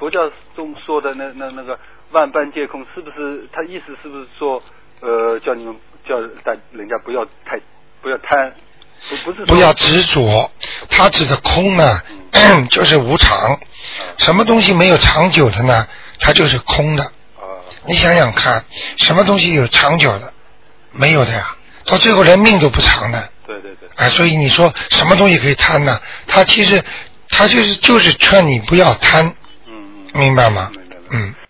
佛教中说的那个万般皆空，是不是他意思是不是说叫你们叫人家不要贪，不是不要执着，他指的空呢，就是无常，什么东西没有长久的呢？它就是空的。你想想看，什么东西有长久的？没有的呀，到最后连命都不长的。 对对对。 所以你说什么东西可以贪呢？它其实它就是劝你不要贪。明白吗？ 明白。